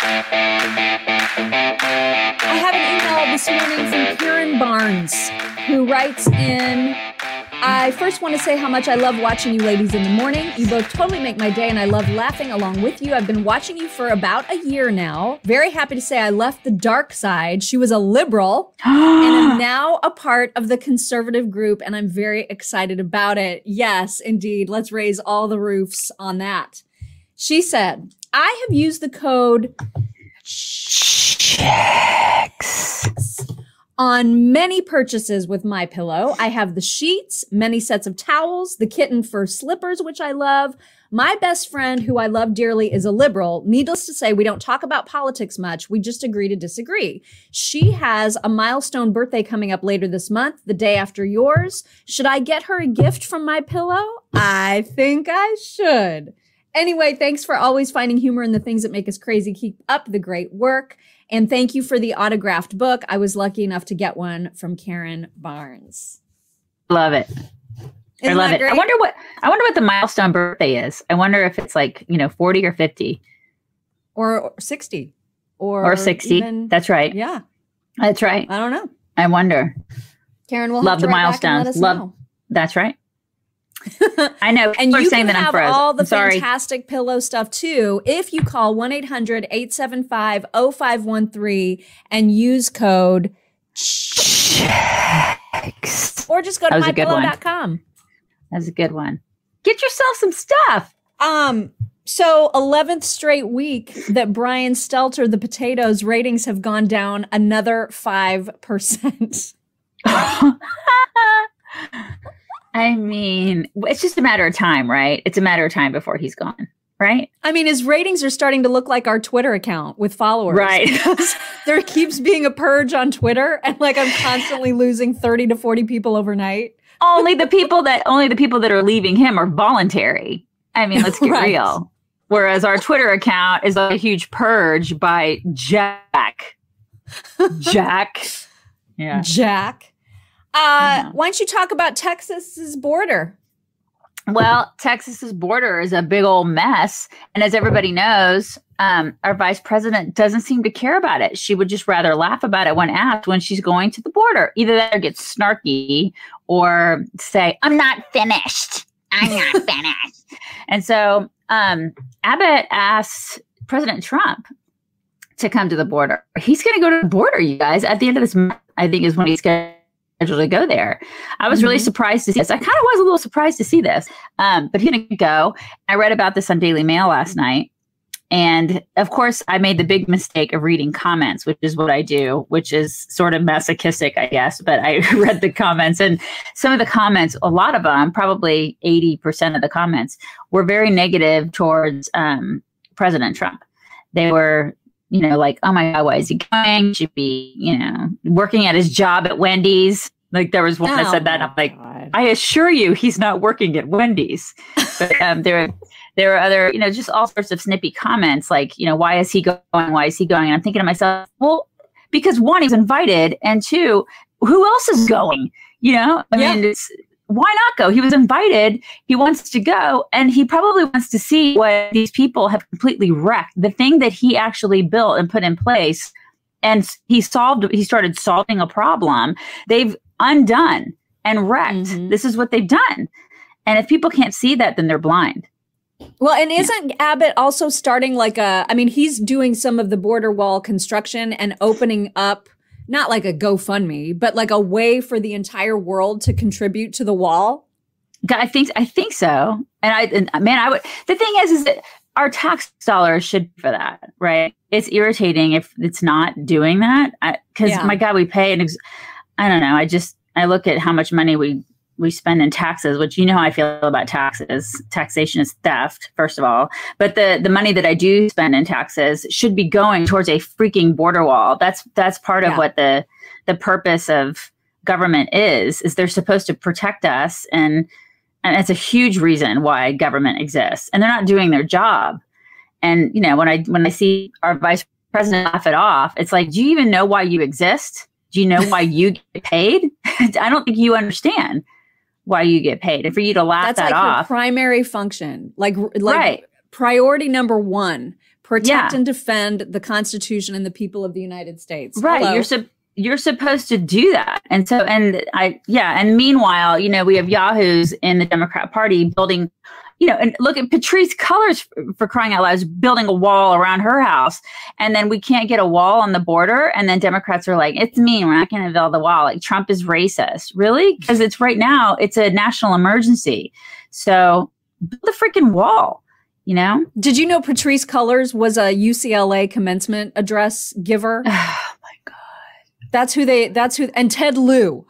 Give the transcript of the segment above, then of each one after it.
I have an email this morning from Karen Barnes, who writes in, I first want to say how much I love watching you ladies in the morning. You both totally make my day, and I love laughing along with you. I've been watching you for about a year now. Very happy to say I left the dark side. She was a liberal and am now a part of the conservative group, and I'm very excited about it. Yes, indeed. Let's raise all the roofs on that. She said, I have used the code CHECKS on many purchases with MyPillow. I have the sheets, many sets of towels, the kitten fur slippers, which I love. My best friend, who I love dearly, is a liberal. Needless to say, we don't talk about politics much. We just agree to disagree. She has a milestone birthday coming up later this month, the day after yours. Should I get her a gift from MyPillow? I think I should. Anyway, thanks for always finding humor in the things that make us crazy. Keep up the great work. And thank you for the autographed book. I was lucky enough to get one from Karen Barnes. Love it. I love it. Great? I wonder what the milestone birthday is. I wonder if it's 40 or 50 or 60 or 60. Even, that's right. Yeah, that's right. I don't know. I wonder. Karen will love have to the write back and milestones. let us Love. know. That's right. I know. And you saying can that have I'm all the sorry. fantastic pillow stuff too if you call 1-800-875-0513 and use code CHECKS. Or just go to mypillow.com. That's a good one. Get yourself some stuff. So 11th straight week that Brian Stelter, the potatoes ratings have gone down another 5%. I mean, it's just a matter of time, right? It's a matter of time before he's gone, right? I mean, his ratings are starting to look like our Twitter account with followers. Right. Because there keeps being a purge on Twitter, and I'm constantly losing 30 to 40 people overnight. Only the people that are leaving him are voluntary. I mean, let's get real. Whereas our Twitter account is a huge purge by Jack. Yeah. Jack. Why don't you talk about Texas's border? Well, Texas's border is a big old mess. And as everybody knows, our vice president doesn't seem to care about it. She would just rather laugh about it when asked when she's going to the border. Either that or get snarky or say, I'm not finished. And so Abbott asked President Trump to come to the border. He's going to go to the border, you guys, at the end of this month, I think is when he's scheduled to go there. I was really surprised to see this. I kind of was a little surprised to see this, but he didn't go. I read about this on Daily Mail last night. And of course, I made the big mistake of reading comments, which is what I do, which is sort of masochistic, I guess. But I read the comments, and some of the comments, a lot of them, probably 80% of the comments, were very negative towards President Trump. They were, oh my God, why is he going? He should be, working at his job at Wendy's. There was one that said that. I'm like, God. I assure you, he's not working at Wendy's. But there were other, just all sorts of snippy comments like, why is he going? Why is he going? And I'm thinking to myself, well, because one, he's invited, and two, who else is going? I mean, why not go? He was invited. He wants to go, and he probably wants to see what these people have completely wrecked. The thing that he actually built and put in place, and he started solving a problem they've undone and wrecked. This is what they've done. And if people can't see that, then they're blind. Well, and isn't Abbott also starting he's doing some of the border wall construction and opening up, not like a GoFundMe, but like a way for the entire world to contribute to the wall? I think so. And I would, the thing is that our tax dollars should be for that, right? It's irritating if it's not doing that. Because my God, we pay I don't know. I look at how much money we spend in taxes, which how I feel about taxes. Taxation is theft, first of all. But the money that I do spend in taxes should be going towards a freaking border wall. That's part of what the purpose of government is they're supposed to protect us. And it's a huge reason why government exists. And they're not doing their job. And, when I see our vice president laugh it off, it's like, do you even know why you exist? Do you know why you get paid? I don't think you understand why you get paid. And for you to laugh that off. That's like your primary function. Like right. Priority number one, protect and defend the Constitution and the people of the United States. Right. Hello. You're supposed to do that. And so, and meanwhile, we have yahoos in the Democrat Party building, and look at Patrisse Cullors, for crying out loud, is building a wall around her house. And then we can't get a wall on the border. And then Democrats are like, it's mean, we're not going to build the wall. Like, Trump is racist. Really? Because it's right now, it's a national emergency. So build the freaking wall, Did you know Patrisse Cullors was a UCLA commencement address giver? Oh my God. And Ted Lieu,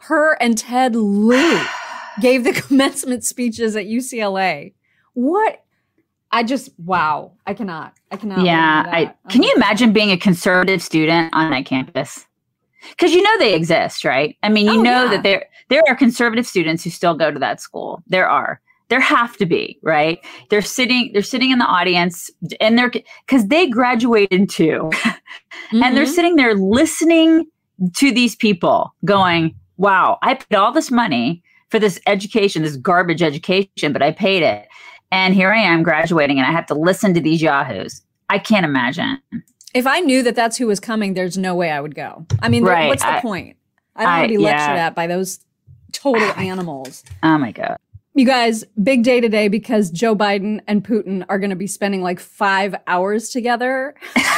gave the commencement speeches at UCLA. What? Wow. I cannot. Yeah. Can you imagine being a conservative student on that campus? Because they exist, right? I mean, that there are conservative students who still go to that school. There have to be, right? They're sitting in the audience, and because they graduated too. And they're sitting there listening to these people going, wow, I paid all this money for this education, this garbage education, but I paid it. And here I am graduating, and I have to listen to these yahoos. I can't imagine. If I knew that that's who was coming, there's no way I would go. I mean, what's the point? I don't want to be lectured at by those total animals. Oh my God. You guys, big day today because Joe Biden and Putin are going to be spending like 5 hours together.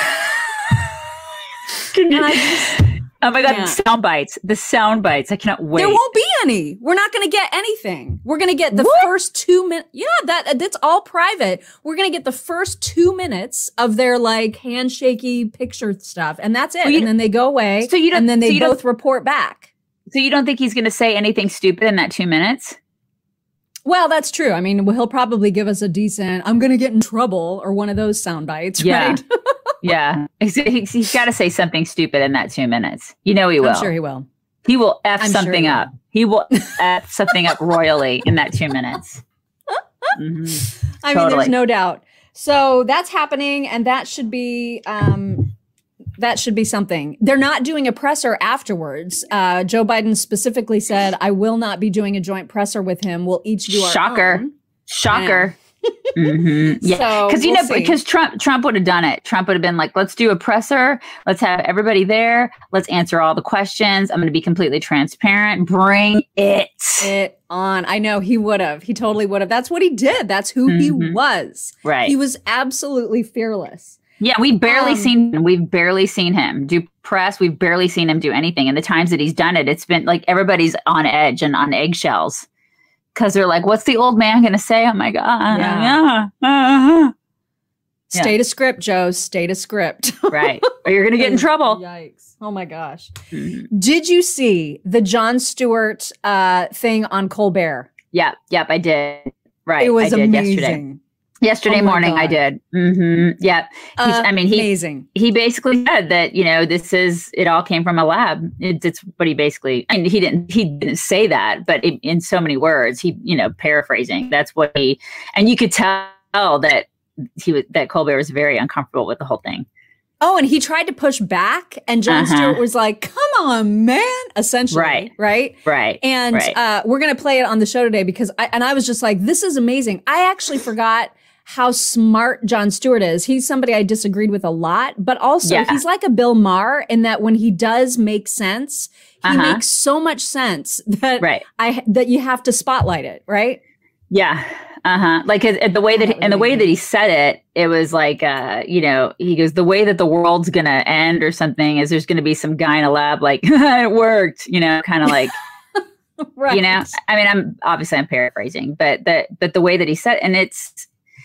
Oh my God, the sound bites. I cannot wait. There won't be any. We're not going to get anything. We're going to get the first 2 minutes. Yeah, that's all private. We're going to get the first 2 minutes of their like handshaky picture stuff. And that's it. And then they go away. And then they both report back. So you don't think he's going to say anything stupid in that 2 minutes? Well, that's true. I mean, he'll probably give us a decent, I'm going to get in trouble or one of those sound bites, right? Yeah. He's got to say something stupid in that 2 minutes. He will. I'm sure he will. He will F something up. He will F something up royally in that 2 minutes. Mm-hmm. I mean, there's no doubt. So that's happening, and that should be something. They're not doing a presser afterwards. Joe Biden specifically said, I will not be doing a joint presser with him. We'll each do our own. Shocker. Mm-hmm. Yeah, because Trump would have done it. Trump would have been like, let's do a presser. Let's have everybody there. Let's answer all the questions. I'm going to be completely transparent. Bring it on. I know he would have. He totally would have. That's what he did. That's who he was. Right. He was absolutely fearless. Yeah, we've barely seen him do press. We've barely seen him do anything. And the times that he's done it, it's been like everybody's on edge and on eggshells. Because they're like, what's the old man going to say? Oh, my God. Yeah. Stay to script, Joe. Stay to script. Right. Or you're going to get in trouble. Yikes. Oh, my gosh. Mm-hmm. Did you see the Jon Stewart thing on Colbert? Yep, I did. Right. It was amazing. Yesterday morning, God. I did. Mm-hmm. Yeah. Amazing. He basically said that, it all came from a lab. It's what he basically, he didn't say that, but in so many words, paraphrasing, that's what and you could tell that that Colbert was very uncomfortable with the whole thing. Oh, and he tried to push back, and Jon Stewart was like, come on, man, essentially. Right. And we're going to play it on the show today because I was just like, this is amazing. I actually forgot how smart Jon Stewart is. He's somebody I disagreed with a lot, but also he's like a Bill Maher in that when he does make sense, he makes so much sense that that you have to spotlight it, right? Yeah. Like the way that he said it, it was like, he goes, the way that the world's going to end or something is there's going to be some guy in a lab like, it worked, kind of like, right. I mean, I'm paraphrasing, but the way that he said it, and it's,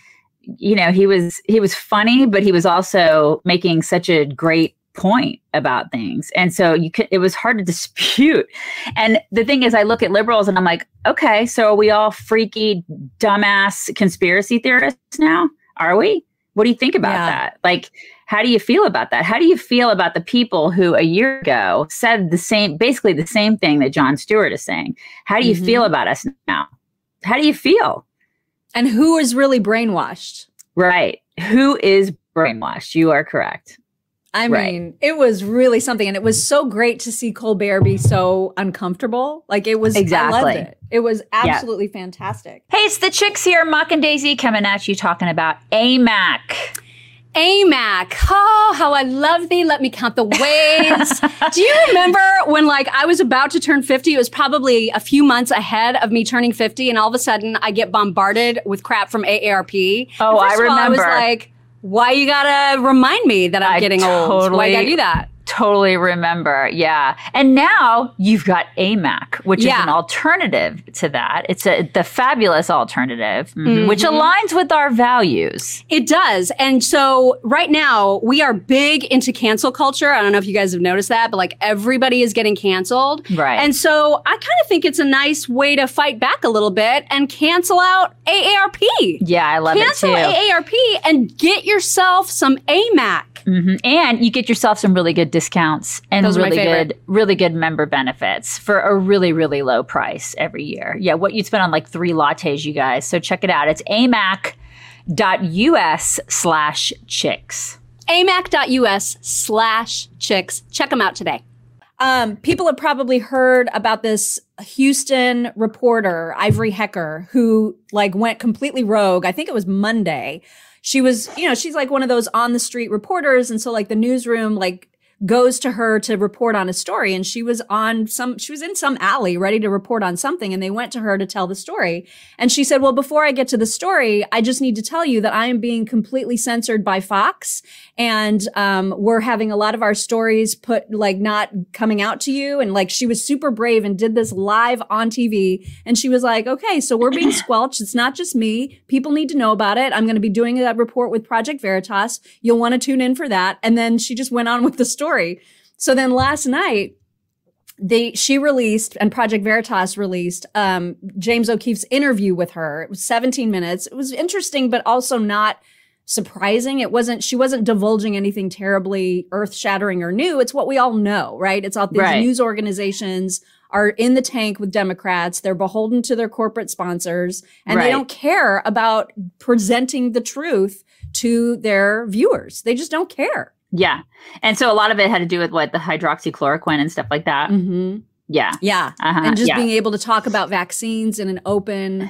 he was funny, but he was also making such a great point about things. And so it was hard to dispute. And the thing is, I look at liberals and I'm like, okay, so are we all freaky, dumbass conspiracy theorists now? Are we? What do you think about that? Like, how do you feel about that? How do you feel about the people who a year ago said basically the same thing that Jon Stewart is saying? How do you feel about us now? How do you feel? And who is really brainwashed? Right. Who is brainwashed? You are correct. I mean, it was really something. And it was so great to see Colbert be so uncomfortable. Like it was, exactly. I loved it. It was absolutely fantastic. Hey, it's the chicks here, Mock and Daisy, coming at you talking about AMAC. AMAC. Oh, how I love thee. Let me count the ways. Do you remember when like I was about to turn 50? It was probably a few months ahead of me turning 50. And all of a sudden I get bombarded with crap from AARP. Oh, I remember. I was like, why you gotta remind me that I'm getting old? Why you gotta do that? Totally remember. Yeah. And now you've got AMAC, which is an alternative to that. It's the fabulous alternative, which aligns with our values. It does. And so right now we are big into cancel culture. I don't know if you guys have noticed that, but like everybody is getting canceled. Right. And so I kind of think it's a nice way to fight back a little bit and cancel out AARP. Yeah, I love it too. Cancel AARP and get yourself some AMAC. And you get yourself some really good discounts and really good member benefits for a really, really low price every year. Yeah, what you'd spend on like 3 lattes, you guys. So check it out. It's amac.us/chicks. amac.us/chicks. Check them out today. People have probably heard about this Houston reporter, Ivory Hecker, who like went completely rogue. I think it was Monday. She was, she's like one of those on the street reporters. And so like the newsroom, like goes to her to report on a story. And she was in some alley ready to report on something. And they went to her to tell the story. And she said, well, before I get to the story, I just need to tell you that I am being completely censored by Fox. And, we're having a lot of our stories not coming out to you. And like, she was super brave and did this live on TV. And she was like, okay, so we're being squelched. It's not just me. People need to know about it. I'm going to be doing that report with Project Veritas. You'll want to tune in for that. And then she just went on with the story. So then last night, she released and Project Veritas released James O'Keefe's interview with her. It was 17 minutes. It was interesting, but also not surprising. She wasn't divulging anything terribly earth-shattering or new. It's what we all know, right? It's all these news organizations are in the tank with Democrats. They're beholden to their corporate sponsors, and they don't care about presenting the truth to their viewers. They just don't care. Yeah. And so a lot of it had to do with the hydroxychloroquine and stuff like that. Mm-hmm. Yeah. Yeah. And just being able to talk about vaccines in an open,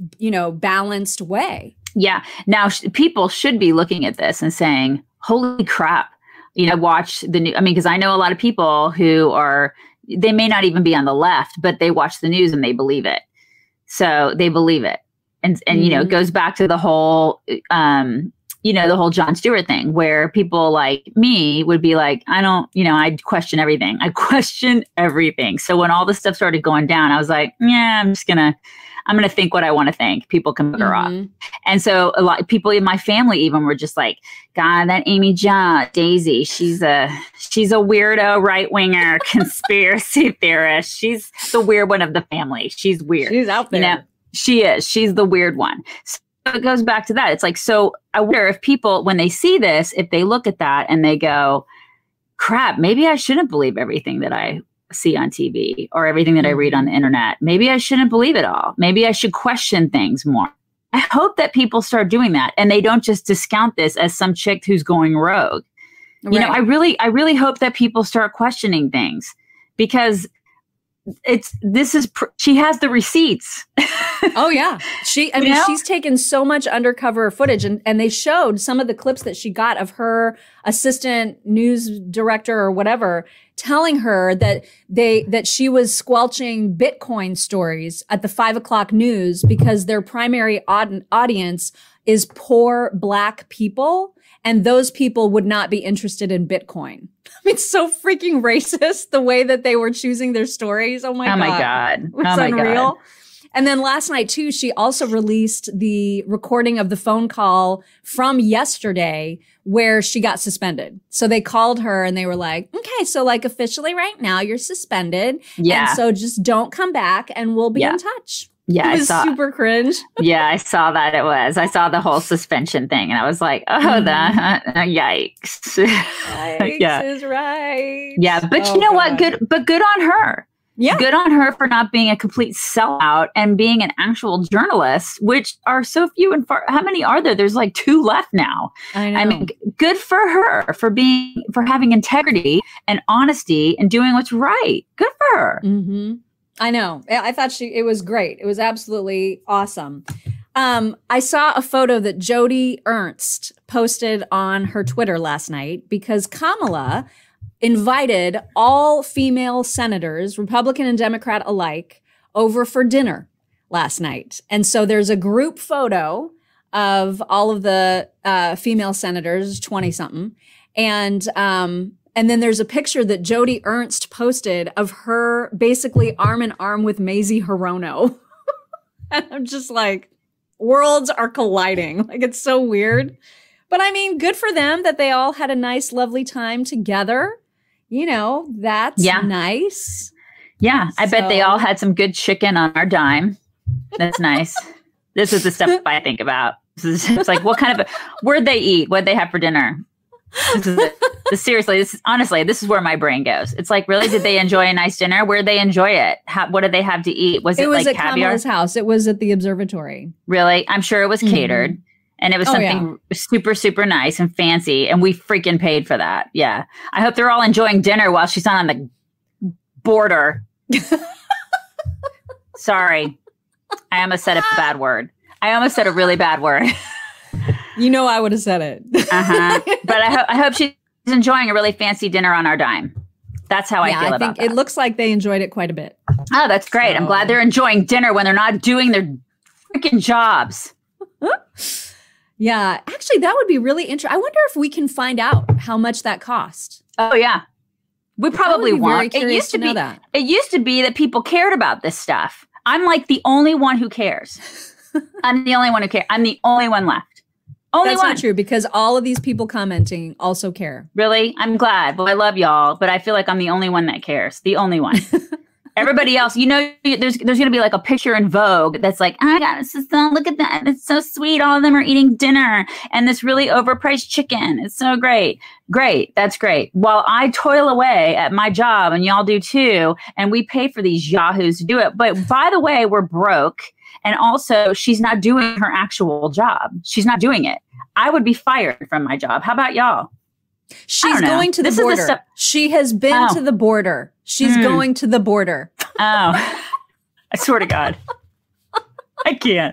balanced way. Yeah. Now, people should be looking at this and saying, holy crap, watch the news. I mean, because I know a lot of people who they may not even be on the left, but they watch the news and they believe it. So they believe it. And it goes back to the whole, the whole Jon Stewart thing where people like me would be like, I'd question everything. I question everything. So when all this stuff started going down, I was like, yeah, I'm going to think what I want to think. People can bugger off. And so a lot of people in my family even were just like, God, that Amy Daisy, she's a weirdo right-winger conspiracy theorist. She's the weird one of the family. She's weird. She's out there. She is. She's the weird one. So it goes back to that. It's like, so I wonder if people, when they see this, if they look at that and they go, crap, maybe I shouldn't believe everything that I see on TV or everything that I read on the internet. Maybe I shouldn't believe it all. Maybe I should question things more. I hope that people start doing that and they don't just discount this as some chick who's going rogue. Right. I really hope that people start questioning things because she has the receipts. Oh yeah. She's taken so much undercover footage and they showed some of the clips that she got of her assistant news director or whatever telling her that she was squelching Bitcoin stories at the 5:00 news because their primary audience is poor Black people. And those people would not be interested in Bitcoin. I mean, it's so freaking racist the way that they were choosing their stories. Oh my God. It's unreal. And then last night too, she also released the recording of the phone call from yesterday where she got suspended. So they called her and they were like, okay, so like officially right now you're suspended. Yeah. And so just don't come back and we'll be in touch. Yeah, it was super cringe. Yeah, I saw that. I saw the whole suspension thing, and I was like, "Oh, yikes!" Yikes is right. Yeah, but you know what? Good on her. Yeah, good on her for not being a complete sellout and being an actual journalist, which are so few and far. How many are there? There's like 2 left now. I know. I mean, good for her for having integrity and honesty and doing what's right. Good for her. Mm-hmm. I know. I thought it was great. It was absolutely awesome. I saw a photo that Jody Ernst posted on her Twitter last night because Kamala invited all female senators, Republican and Democrat alike, over for dinner last night. And so there's a group photo of all of the female senators, 20 something. And then there's a picture that Jody Ernst posted of her basically arm in arm with Mazie Hirono. And I'm just like, worlds are colliding. Like, it's so weird. But I mean, good for them that they all had a nice, lovely time together. You know, that's nice. Yeah, I bet they all had some good chicken on our dime. That's nice. This is the stuff I think about. It's like, what kind of, where'd they eat? What'd they have for dinner? Seriously, this is where my brain goes. It's like, really, did they enjoy a nice dinner? Where'd they enjoy it? What did they have to eat? Was it like at caviar? Kamala's house. It was at the observatory. Really? I'm sure it was catered. And it was something super, super nice and fancy. And we freaking paid for that. Yeah. I hope they're all enjoying dinner while she's on the border. Sorry. I almost said a bad word. I almost said a really bad word. You know I would have said it. But I hope she's enjoying a really fancy dinner on our dime. That's how I feel about that. It looks like they enjoyed it quite a bit. Oh, that's great. I'm glad they're enjoying dinner when they're not doing their freaking jobs. Yeah, actually, that would be really interesting. I wonder if we can find out how much that cost. Oh, yeah. We probably won't. It used to be that. It used to be that people cared about this stuff. I'm like the only one who cares. I'm the only one who cares. I'm the only one left. That's not true because all of these people commenting also care. Really? I'm glad. Well, I love y'all, but I feel like I'm the only one that cares. The only one. Everybody else, you know, there's going to be like a picture in Vogue that's like, oh my God, look at that. It's so sweet. All of them are eating dinner and this really overpriced chicken. It's so great. Great. That's great. While I toil away at my job and y'all do too, and we pay for these yahoos to do it. But by the way, we're broke. And also, she's not doing her actual job. She's not doing it. I would be fired from my job. How about y'all? She's going to the border. She has been to the border. She's going to the border. Oh, I swear to God. I can't.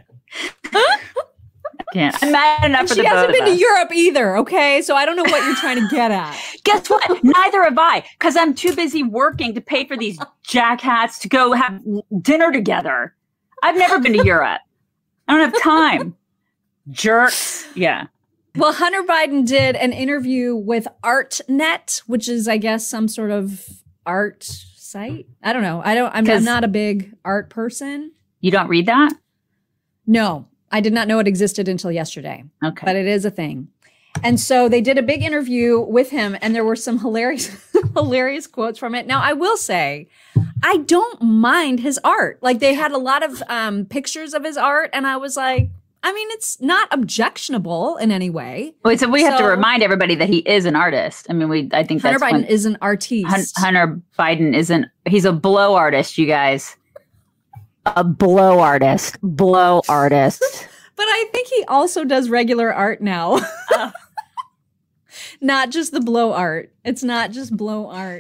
I'm mad enough for the both of us. She hasn't been to Europe either, okay? So I don't know what you're trying to get at. Guess what? Neither have I, because I'm too busy working to pay for these jackhats to go have dinner together. I've never been to Europe. I don't have time. Jerks. Yeah. Well, Hunter Biden did an interview with ArtNet, which is, I guess, some sort of art site. I don't know. I'm not a big art person. You don't read that? No, I did not know it existed until yesterday. Okay. But it is a thing. And so they did a big interview with him, and there were some hilarious quotes from it. Now, I will say, I don't mind his art. Like, they had a lot of pictures of his art, and I was like, I mean, it's not objectionable in any way. Wait, so we have to remind everybody that he is an artist. I mean, I think Hunter Biden is an artiste. Hunter Biden he's a blow artist, you guys. A blow artist. Blow artist. But I think he also does regular art now. Not just the blow art. It's not just blow art.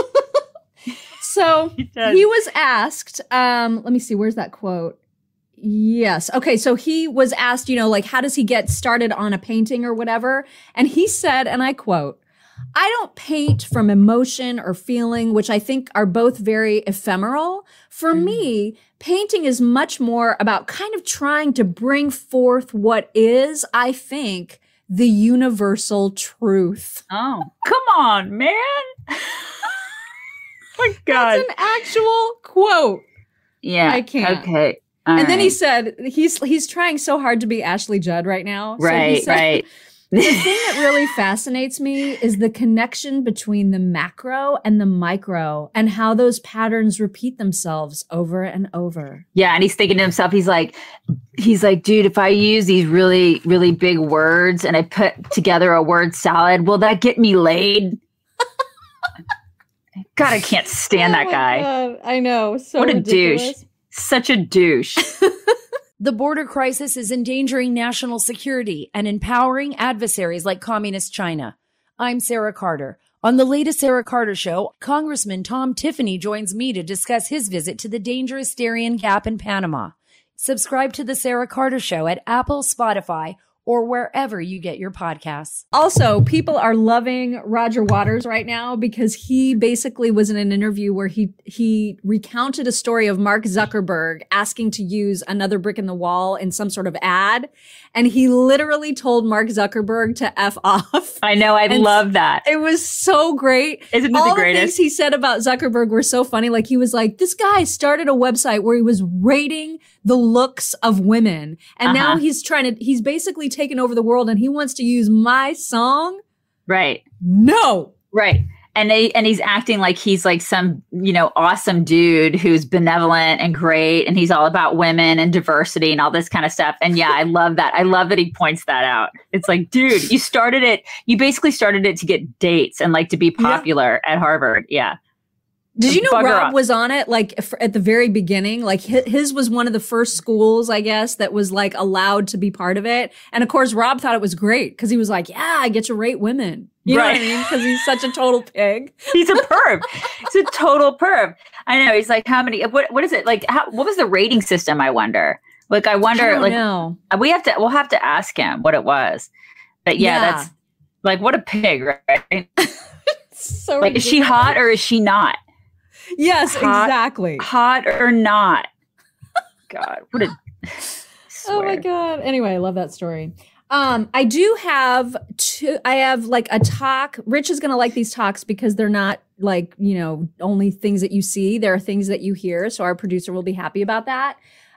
So he was asked, let me see, where's that quote? Yes. Okay. So he was asked, like, how does he get started on a painting or whatever? And he said, and I quote, I don't paint from emotion or feeling, which I think are both very ephemeral. For me, painting is much more about kind of trying to bring forth what is, I think, the universal truth. Oh, come on, man. My God. That's an actual quote. Yeah. I can't. Okay. And then he said, he's trying so hard to be Ashley Judd right now. Right, so he said, right. The thing that really fascinates me is the connection between the macro and the micro and how those patterns repeat themselves over and over. Yeah. And he's thinking to himself, he's like, dude, if I use these really, really big words and I put together a word salad, will that get me laid? God, I can't stand that guy. God, I know. So what ridiculous. A douche. Such a douche. The border crisis is endangering national security and empowering adversaries like Communist China. I'm Sarah Carter. On the latest Sarah Carter Show, Congressman Tom Tiffany joins me to discuss his visit to the dangerous Darien Gap in Panama. Subscribe to The Sarah Carter Show at Apple, Spotify, or wherever you get your podcasts. Also, people are loving Roger Waters right now because he basically was in an interview where he recounted a story of Mark Zuckerberg asking to use another brick in the wall in some sort of ad. And he literally told Mark Zuckerberg to F off. I know. I love that. It was so great. Isn't it All the greatest? The things he said about Zuckerberg were so funny. Like he was like, this guy started a website where he was rating the looks of women. And now he's basically taken over the world and he wants to use my song. Right. No. Right. And he's acting like he's like some, awesome dude who's benevolent and great. And he's all about women and diversity and all this kind of stuff. And yeah, I love that. I love that he points that out. It's like, dude, you basically started it to get dates and like to be popular at Harvard. Yeah. Did you know Rob was on it like at the very beginning? Like his was one of the first schools, I guess, that was like allowed to be part of it. And of course, Rob thought it was great because he was like, yeah, I get to rate women. You know what I mean? Because he's such a total pig. He's a perv. He's a total perv. I know. He's like, how many, what is it? Like, what was the rating system? I wonder. Like, I wonder, we'll have to ask him what it was. But that's like, what a pig, right? So like, ridiculous. Is she hot or is she not? Yes, exactly. Hot or not. God, what a... Oh my God. Anyway, I love that story. I do have I have like a talk. Rich is going to like these talks because they're not like, only things that you see. There are things that you hear. So our producer will be happy about that.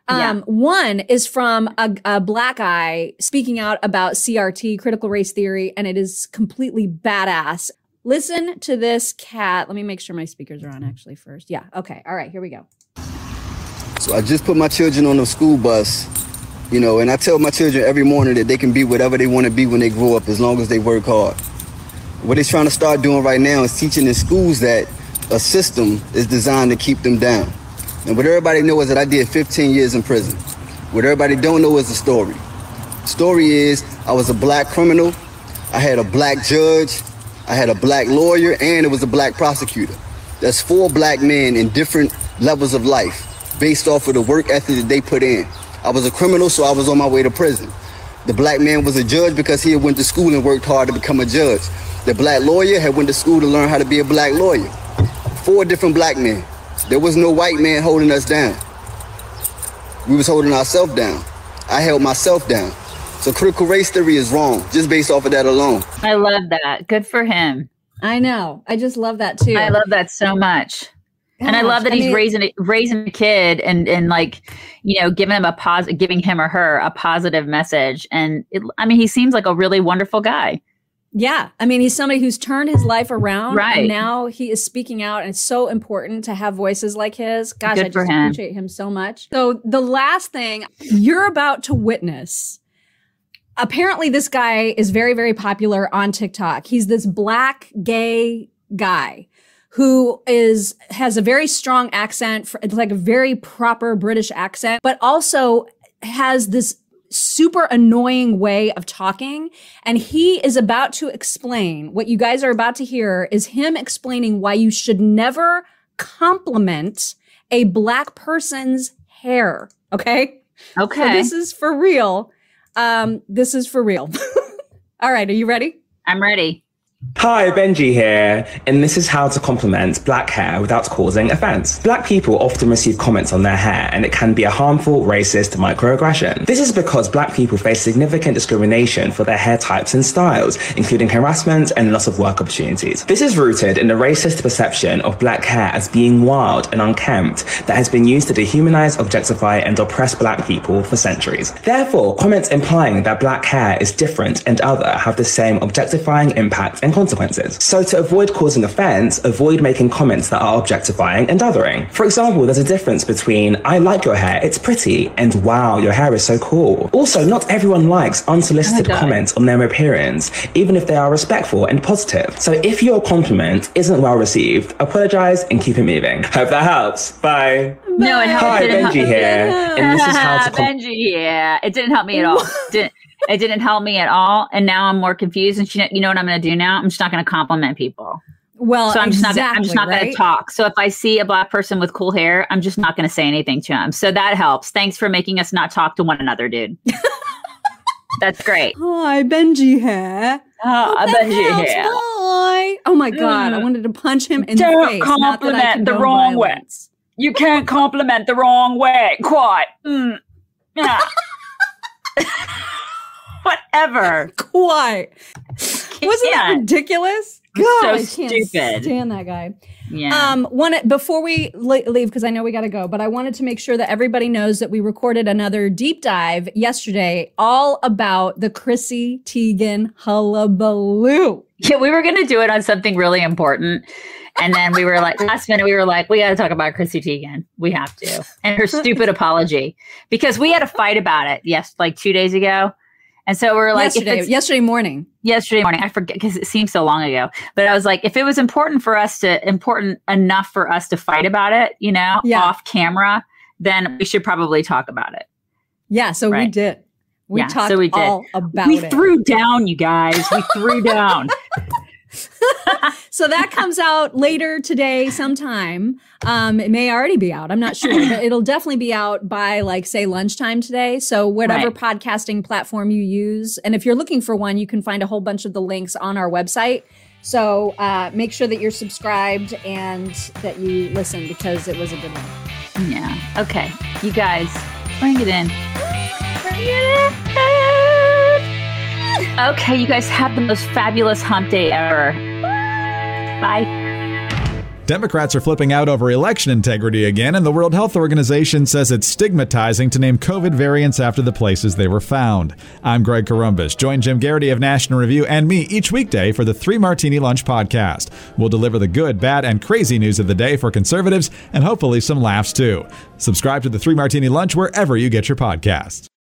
One is from a black guy speaking out about CRT, critical race theory, and it is completely badass. Listen to this cat. Let me make sure my speakers are on actually first. Yeah. Okay. All right. Here we go. So I just put my children on the school bus, and I tell my children every morning that they can be whatever they want to be when they grow up as long as they work hard. What they're trying to start doing right now is teaching in schools that a system is designed to keep them down. And what everybody knows is that I did 15 years in prison. What everybody don't know is the story. The story is I was a black criminal. I had a black judge. I had a black lawyer, and it was a black prosecutor. That's 4 black men in different levels of life based off of the work ethic that they put in. I was a criminal, so I was on my way to prison. The black man was a judge because he had went to school and worked hard to become a judge. The black lawyer had went to school to learn how to be a black lawyer. 4 different black men. There was no white man holding us down. We was holding ourselves down. I held myself down. So critical race theory is wrong, just based off of that alone. I love that. Good for him. I know. I just love that too. I love that so much. Gosh, and I love that he's raising a kid and like, giving him or her a positive message. And he seems like a really wonderful guy. Yeah. He's somebody who's turned his life around. Right. And now he is speaking out. And it's so important to have voices like his. Gosh, I just appreciate him so much. So the last thing you're about to witness. Apparently, this guy is very, very popular on TikTok. He's this black gay guy who has a very strong accent. It's like a very proper British accent, but also has this super annoying way of talking. And he is about to explain what you guys are about to hear is him explaining why you should never compliment a black person's hair. Okay. Okay. So this is for real. This is for real. All right. Are you ready? I'm ready. Hi, Benji here, and this is how to compliment black hair without causing offense. Black people often receive comments on their hair, and it can be a harmful, racist microaggression. This is because black people face significant discrimination for their hair types and styles, including harassment and loss of work opportunities. This is rooted in the racist perception of black hair as being wild and unkempt that has been used to dehumanize, objectify, and oppress black people for centuries. Therefore, comments implying that black hair is different and other have the same objectifying impact and consequences. So to avoid causing offense, avoid making comments that are objectifying and othering. For example, there's a difference between I like your hair, it's pretty, and wow, your hair is so cool. Also, not everyone likes unsolicited comments on their appearance, even if they are respectful and positive. So if your compliment isn't well received, apologize and keep it moving. Hope that helps. Bye. No, it helped. Hi, Benji here, and this is how to Benji, yeah. It didn't help me at all. It didn't help me at all. And now I'm more confused. And you know what I'm going to do now? I'm just not going to compliment people. Well, So I'm just not exactly, going right? to talk. So if I see a black person with cool hair, I'm just not going to say anything to him. So that helps. Thanks for making us not talk to one another, dude. That's great. Hi, Benji hair. I bet you here. Hi. Oh my God. I wanted to punch him in the Don't face. Not that I compliment the condone wrong way. violence. You can't compliment the wrong way. Quite. Yeah. Whatever. Quite. Wasn't that can't. ridiculous? So God, I can't stupid. stand that guy. Yeah. Before we leave, because I know we got to go, but I wanted to make sure that everybody knows that we recorded another deep dive yesterday, all about the Chrissy Teigen hullabaloo. Yeah, we were going to do it on something really important. And then we were like, last minute, we were like, we got to talk about Chrissy Teigen. We have to. And her stupid apology. Because we had a fight about it, like 2 days ago. And so we were like, yesterday morning. I forget because it seems so long ago. But I was like, if it was important enough for us to fight about it, off camera, then we should probably talk about it. Yeah, so we did. We talked all about it. We threw down, you guys. We threw down. So that comes out later today sometime. It may already be out. I'm not sure, but it'll definitely be out by say lunchtime today. So whatever podcasting platform you use. And if you're looking for one, you can find a whole bunch of the links on our website. So make sure that you're subscribed and that you listen because it was a good one. Yeah. Okay. You guys, bring it in. Okay, you guys have the most fabulous hump day ever. Bye. Democrats are flipping out over election integrity again, and the World Health Organization says it's stigmatizing to name COVID variants after the places they were found. I'm Greg Corombos. Join Jim Garrity of National Review and me each weekday for the 3 Martini Lunch podcast. We'll deliver the good, bad, and crazy news of the day for conservatives and hopefully some laughs too. Subscribe to the 3 Martini Lunch wherever you get your podcasts.